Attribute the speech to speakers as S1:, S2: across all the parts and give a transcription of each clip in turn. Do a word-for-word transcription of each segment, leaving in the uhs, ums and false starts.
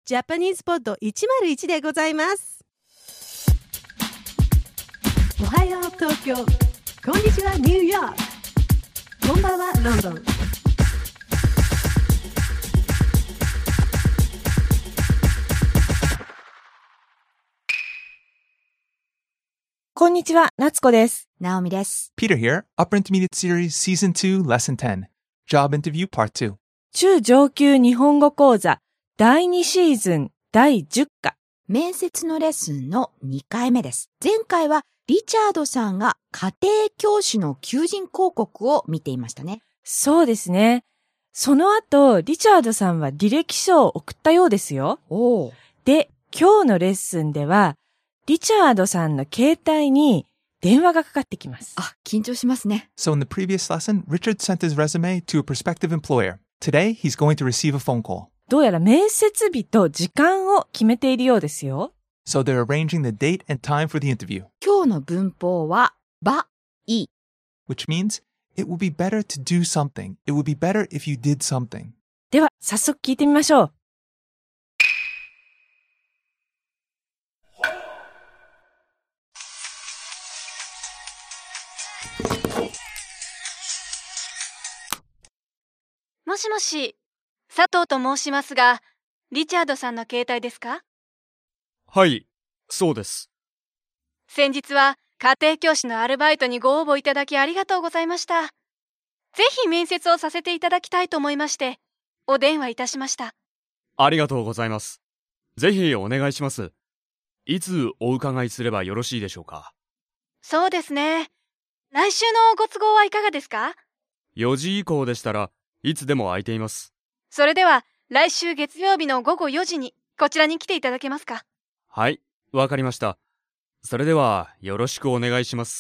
S1: ジャパニーズポッドいちまるいちでございます。おはよう東京、こんにちはニューヨーク、こんばんはロンドン。
S2: こんにちは、夏子です。
S3: ナオミです。
S4: Peter here, Upper Intermediate Series Season two, Lesson ten, Job Interview Part two.
S2: 中上級日本語講座だいにシーズンだいじゅっか。
S3: 面接のレッスンのにかいめです。前回はリチャードさんが家庭教師の求人広告を見ていましたね。
S2: そうですね。その後、リチャードさんは履歴書を送ったようですよ。
S3: おー。
S2: で、今日のレッスンでは、リチャードさんの携帯に電話がかかってきます。
S3: あ、緊張しますね。
S4: So in the previous lesson, Richard sent his resume to a prospective employer. Today, he's going to receive a phone call.
S2: どうやら面接日と時間を決めているようですよ。
S4: So they're arranging the date and time for the interview.
S3: 今日の文法は、ば、い。
S4: Which means, it would be better to do something. It would be better if you did something.
S2: では、早速聞いてみましょう。
S5: もしもし、佐藤と申しますが、リチャードさんの携帯ですか？
S6: はい、そうです。
S5: 先日は家庭教師のアルバイトにご応募いただきありがとうございました。ぜひ面接をさせていただきたいと思いまして、お電話いたしました。
S6: ありがとうございます。ぜひお願いします。いつお伺いすればよろしいでしょうか？
S5: そうですね。来週のご都合はいかがですか？
S6: よじ以降でしたらいつでも空いています。
S5: それでは来週月曜日のごごよじにこちらに来ていただけますか？
S6: はい、わかりました。それではよろしくお願いします。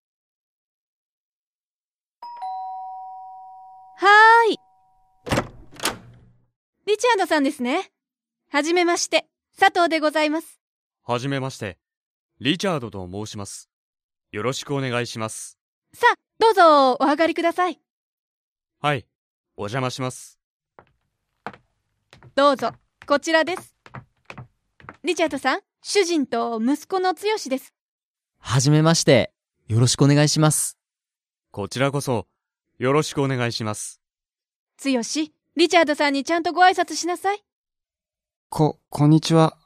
S5: はーい。リチャードさんですね。はじめまして、佐藤でございます。
S6: はじめまして、リチャードと申します。よろしくお願いします。
S5: さあ、どうぞお上がりください。
S6: はい、お邪魔します。
S5: どうぞ、こちらです。リチャードさん、主人と息子の剛です。
S7: はじめまして、よろしくお願いします。
S6: こちらこそ、よろしくお願いします。
S5: 剛、リチャードさんにちゃんとご挨拶しなさい。
S7: こ、こんにちは。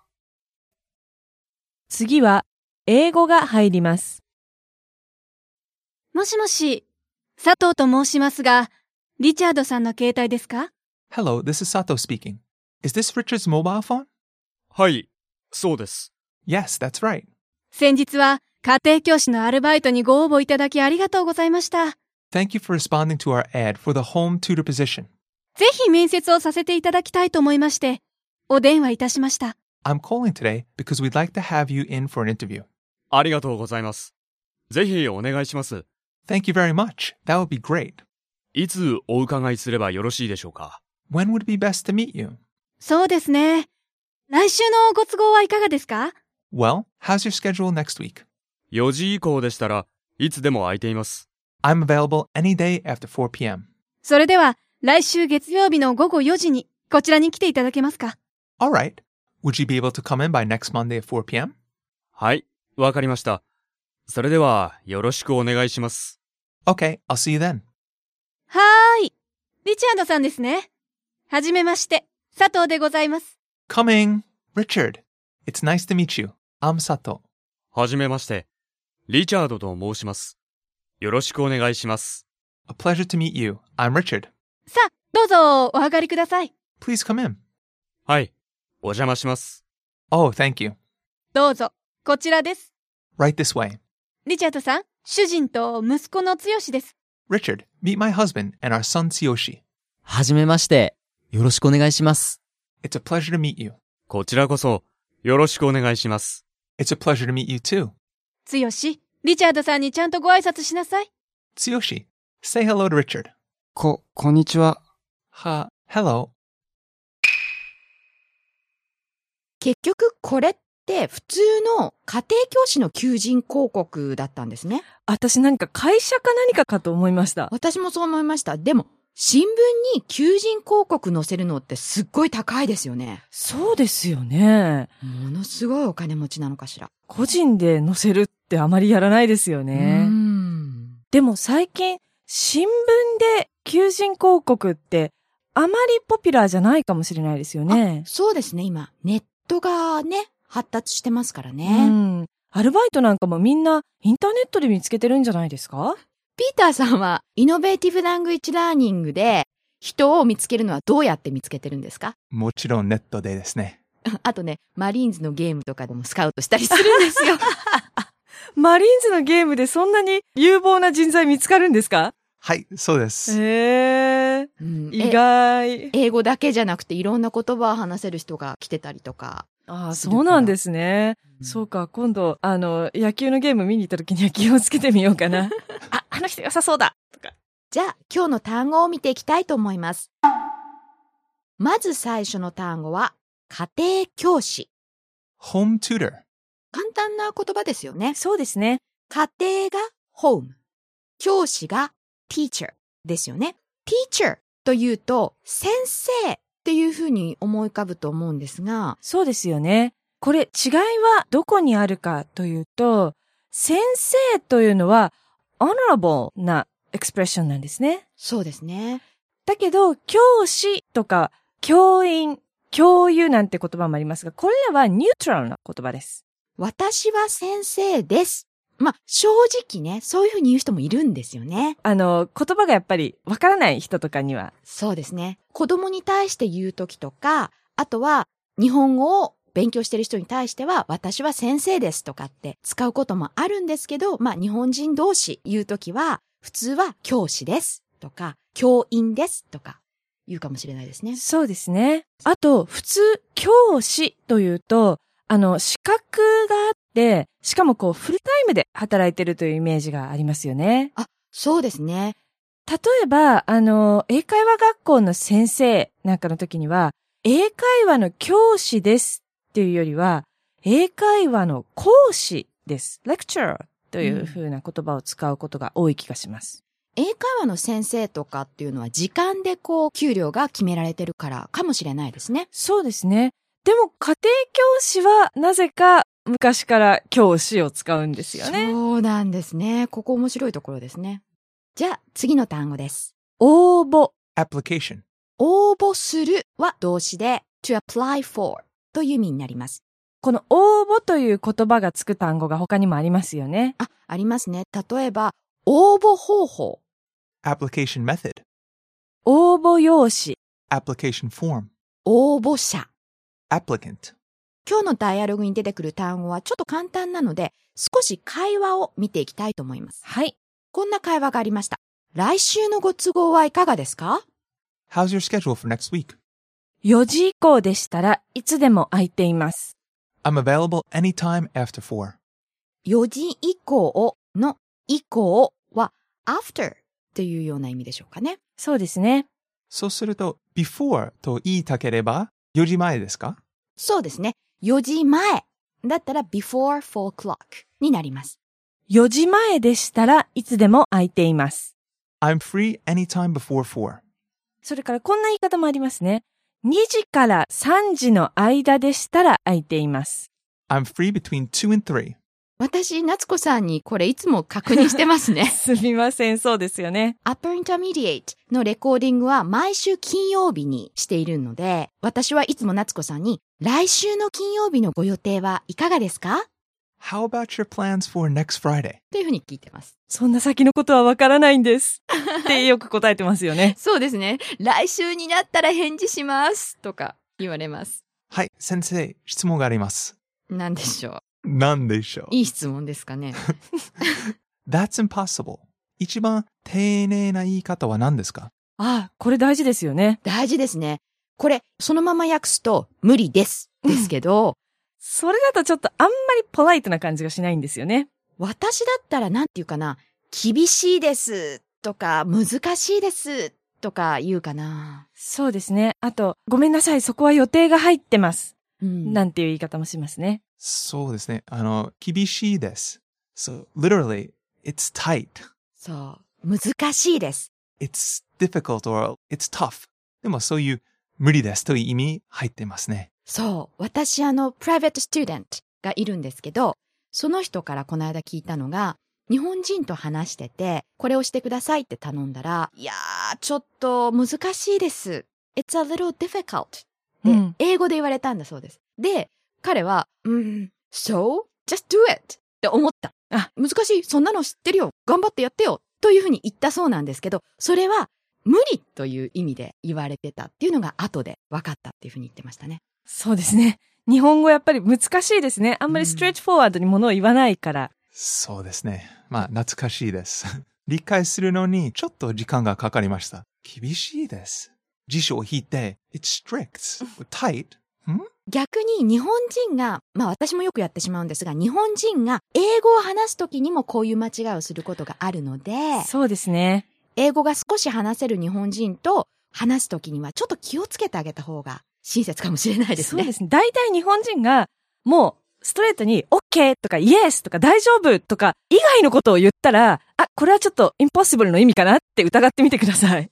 S2: 次は、英語が入ります。
S5: もしもし、佐藤と申しますが、リチャードさんの携帯ですか？
S4: Hello, this is Sato speaking. Is this Richard's mobile phone?
S6: はい、そうです。
S4: Yes, that's right.
S5: 先日は家庭教師のアルバイトにご応募いただきありがとうございました。
S4: Thank you for responding to our ad for the home tutor position.
S5: ぜひ面接をさせていただきたいと思いまして、お電話いたしました。
S4: I'm calling today because we'd like to have you in for an interview.
S6: ありがとうございます。ぜひお願いします。
S4: Thank you very much. That would be great.
S6: いつお伺いすればよろしいでしょうか？
S4: When would be best to meet you?
S5: そうですね。来週のご都合はいかがですか？
S4: Well, how's your schedule next week?
S6: よじ以降でしたらいつでも空いています。
S4: I'm available any day after four p.m.
S5: それでは来週月曜日のごごよじにこちらに来ていただけますか？
S4: All right. Would you be able to come in by next Monday at four p.m.?
S6: はい、わかりました。それではよろしくお願いします。
S4: Okay, I'll see you then.
S5: はーい。リチャードさんですね。はじめまして、佐藤でございます。
S4: Coming! Richard. It's nice to meet you. I'm Sato.
S6: はじめまして、リチャードと申します。よろしくお願いします。
S4: A pleasure to meet you. I'm Richard.
S5: さあ、どうぞお上がりください。
S4: Please come in.
S6: はい、お邪魔します。
S4: Oh, thank you.
S5: どうぞ、こちらです。
S4: Right this way.
S5: リチャードさん、主人と息子の剛です。
S4: Richard, meet my husband and our son Tsuyoshi.
S7: はじめまして、よろしくお願いします。
S4: It's a pleasure to meet you.
S6: こちらこそ、よろしくお願いします。
S4: It's a pleasure to meet you too.
S5: 剛、リチャードさんにちゃんとご挨拶しなさい。
S4: Tsuyoshi, say hello to Richard.
S7: こ、こんにちは。
S4: Ha, hello.
S3: 結局これって普通の家庭教師の求人広告だったんですね。
S2: 私何か会社か何かかと思いました。
S3: 私もそう思いました。でも新聞に求人広告載せるのってすっごい高いですよね。
S2: そうですよね。
S3: ものすごいお金持ちなのかしら。
S2: 個人で載せるってあまりやらないですよね。
S3: うん。
S2: でも最近、新聞で求人広告ってあまりポピュラーじゃないかもしれないですよね。
S3: そうですね、今、ネットがね、発達してますから
S2: う
S3: ね。
S2: ん。アルバイトなんかもみんなインターネットで見つけてるんじゃないですか？
S3: ピーターさんは、イノベーティブラングイッジラーニングで、人を見つけるのはどうやって見つけてるんですか？
S4: もちろんネットでですね。
S3: あとね、マリーンズのゲームとかでもスカウトしたりするんですよ。
S2: マリーンズのゲームでそんなに有望な人材見つかるんですか？
S4: はい、そうです。
S2: へー。
S3: うん
S2: 意外。
S3: 英語だけじゃなくていろんな言葉を話せる人が来てたりとか。
S2: ああ、そうなんですね。
S3: うん
S2: そうか、今度、あの、野球のゲーム見に行った時には気をつけてみようかな。あ、あの人良さそうだとか。
S3: じゃあ、今日の単語を見ていきたいと思います。まず最初の単語は、家庭教師。
S4: Home tutor.
S3: 簡単な言葉ですよね。
S2: そうですね。
S3: 家庭が home、教師が teacher ですよね。teacher というと先生っていうふうに思い浮かぶと思うんですが、
S2: そうですよね。これ違いはどこにあるかというと、先生というのは honorable なエクスプレッションなんですね。
S3: そうですね。
S2: だけど、教師とか教員、教諭なんて言葉もありますが、これらはニュートラルな言葉です。
S3: 私は先生です。まあ、正直ね、そういうふうに言う人もいるんですよね。
S2: あの、言葉がやっぱりわからない人とかには。
S3: そうですね。子供に対して言うときとか、あとは日本語を勉強してる人に対しては、私は先生ですとかって使うこともあるんですけど、まあ日本人同士言うときは、普通は教師ですとか、教員ですとか言うかもしれないですね。
S2: そうですね。あと、普通、教師というと、あの、資格があって、しかもこう、フルタイムで働いてるというイメージがありますよね。
S3: あ、そうですね。
S2: 例えば、あの、英会話学校の先生なんかの時には、英会話の教師ですっていうよりは、英会話の講師です。lecturer という風な言葉を使うことが多い気がします。
S3: 英会話の先生とかっていうのは時間でこう、給料が決められてるからかもしれないですね。
S2: そうですね。でも家庭教師はなぜか昔から教師を使うんですよね。
S3: そうなんですね。ここ面白いところですね。じゃあ次の単語です。
S2: 応募。
S4: Application.
S3: 応募するは動詞で to apply for という意味になります。
S2: この応募という言葉がつく単語が他にもありますよね。
S3: あ、ありますね。例えば応募方法。
S4: Application method.
S2: 応募用紙。
S4: Application form.
S3: 応募者。
S4: Applicant.
S3: 今日のダイアログに出てくる単語はちょっと簡単なので、少し会話を見ていきたいと思います。
S2: はい。
S3: こんな会話がありました。来週のご都合はいかがですか？
S4: How's your schedule for next week?
S2: よじ以降でしたらいつでも空いています。
S4: I'm available anytime after four.
S3: よじ以降の以降は after というような意味でしょうかね。
S2: そうですね。
S4: そうすると、before と言いたければ、よじまえですか？
S3: そうですね。よじまえだったら before four o'clock になります。
S2: よじまえでしたらいつでも空いています。
S4: I'm free anytime before four.
S2: それからこんな言い方もありますね。にじからさんじの間でしたら空いています。
S4: I'm free between two and three.
S3: 私、夏子さんにこれいつも確認してますね。
S2: すみません、そうですよね。
S3: Upper Intermediate のレコーディングは毎週金曜日にしているので、私はいつも夏子さんに、来週の金曜日のご予定はいかがですか？
S4: How about your plans for next Friday?
S3: というふうに聞いてます。
S2: そんな先のことはわからないんです。ってよく答えてますよね。
S3: そうですね。来週になったら返事しますとか言われます。
S4: はい、先生、質問があります。
S3: なんでしょう。
S4: なんでしょう。
S3: いい質問ですかね。
S4: That's impossible. 一番丁寧な言い方は何ですか？
S2: ああ、これ大事ですよね。
S3: 大事ですね。これ、そのまま訳すと、無理です。ですけど、
S2: それだとちょっとあんまりポライトな感じがしないんですよね。
S3: 私だったらなんていうかな、厳しいですとか、難しいですとか言うかな。
S2: そうですね。あと、ごめんなさい、そこは予定が入ってます。
S3: うん、
S2: なんていう言い方もしますね。
S4: そうですね。あの、厳しいです。So, literally, it's tight.
S3: そう。難しいです。
S4: it's difficult or it's tough. でもそういう無理ですという意味入ってますね。
S3: そう。私、あの、プライベートスチューデントがいるんですけど、その人からこの間聞いたのが、日本人と話してて、これをしてくださいって頼んだら、いやー、ちょっと難しいです。It's a little difficult. で、うん、英語で言われたんだそうです。で、彼は、うん、so, just do it って思った。あ、難しい。そんなの知ってるよ。頑張ってやってよ。というふうに言ったそうなんですけど、それは無理という意味で言われてたっていうのが後で分かったっていうふうに言ってましたね。
S2: そうですね。日本語やっぱり難しいですね。あんまりストレートフォワードにものを言わないから。
S4: そうですね。まあ、懐かしいです。理解するのにちょっと時間がかかりました。厳しいです。辞書を引いて、it's strict, tight. ん?
S3: 逆に日本人が、まあ私もよくやってしまうんですが、日本人が英語を話すときにもこういう間違いをすることがあるので、
S2: そうですね。
S3: 英語が少し話せる日本人と話すときにはちょっと気をつけてあげた方が親切かもしれないですね。
S2: そうですね。大体日本人がもうストレートに OK とか Yes とか大丈夫とか以外のことを言ったら、あ、これはちょっと impossible の意味かなって疑ってみてください。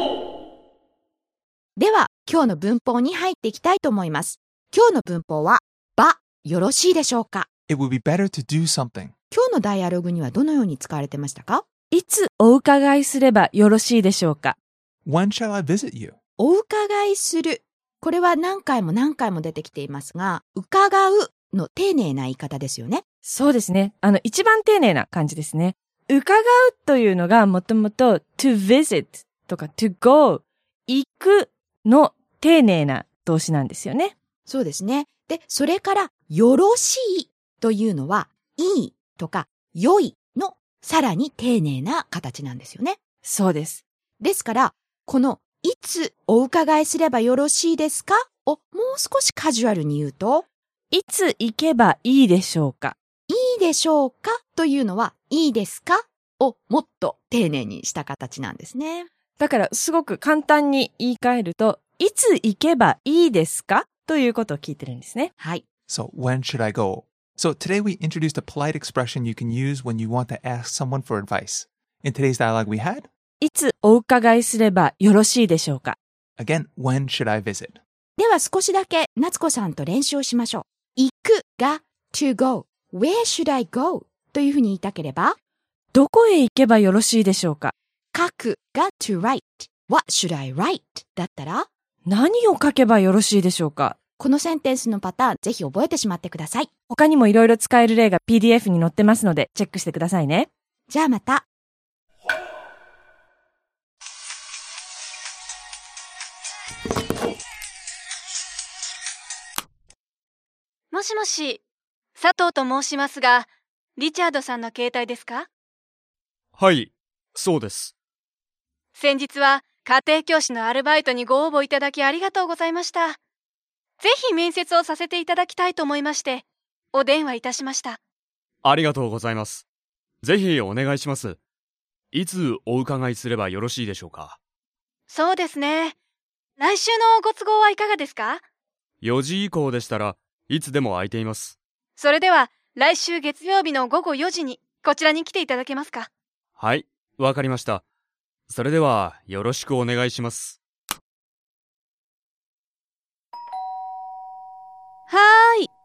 S3: では、今日の文法に入っていきたいと思います。今日の文法は、ば、よろしいでしょうか?
S4: It would be better to do something.
S3: 今日のダイアログにはどのように使われてましたか?
S2: いつお伺いすればよろしいでしょうか?
S4: When shall I visit you?
S3: お伺いする。これは何回も何回も出てきていますが、伺うの丁寧な言い方ですよね。
S2: そうですね。あの、一番丁寧な感じですね。伺うというのがもともと to visit とか to go 行くの丁寧な動詞なんですよね。
S3: そうですね。で、それからよろしいというのはいいとか良いのさらに丁寧な形なんですよね。
S2: そうです。
S3: ですから、このいつお伺いすればよろしいですかをもう少しカジュアルに言うと、
S2: いつ行けばいいでしょうか。
S3: いいでしょうかというのは、いいですかをもっと丁寧にした形なんですね。
S2: だからすごく簡単に言い換えると、いつ行けばいいですかということを聞いてるんですね。
S3: はい。
S4: So, when should I go? So, today we introduced a polite expression you can use when you want to ask someone for advice. In today's dialogue we had,
S2: いつお伺いすればよろしいでしょうか?
S4: Again, when should I visit?
S3: では少しだけ夏子さんと練習をしましょう。行くが to go。Where should I go? というふうに言いたければ、
S2: どこへ行けばよろしいでしょうか?
S3: 書くが to write。What should I write? だったら、
S2: 何を書けばよろしいでしょうか?
S3: このセンテンスのパターン、ぜひ覚えてしまってください。
S2: 他にもいろいろ使える例が ピーディーエフ に載ってますので、チェックしてくださいね。
S3: じゃあまた。
S5: もしもし、佐藤と申しますが、リチャードさんの携帯ですか？
S6: はい、そうです。
S5: 先日は家庭教師のアルバイトにご応募いただきありがとうございました。ぜひ面接をさせていただきたいと思いまして、お電話いたしました。
S6: ありがとうございます。ぜひお願いします。いつお伺いすればよろしいでしょうか？
S5: そうですね。来週のご都合はいかがですか？
S6: よじ以降でしたらいつでも空いています。
S5: それでは来週月曜日のごごよじにこちらに来ていただけますか？
S6: はい、わかりました。それではよろしくお願いします。
S5: はーい。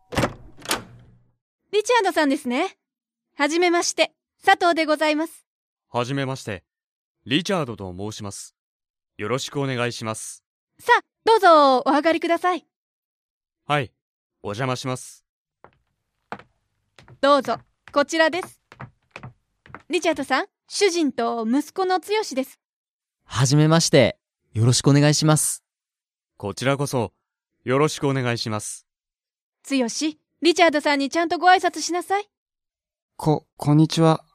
S5: リチャードさんですね。はじめまして、佐藤でございます。
S6: はじめまして、リチャードと申します。よろしくお願いします。
S5: さあ、どうぞお上がりください。
S6: はい、お邪魔します。
S5: どうぞ、こちらです。リチャードさん、主人と息子の剛です。
S7: はじめまして、よろしくお願いします。
S6: こちらこそ、よろしくお願いします。
S5: 剛、リチャードさんにちゃんとご挨拶しなさい。
S8: こ、こんにちは。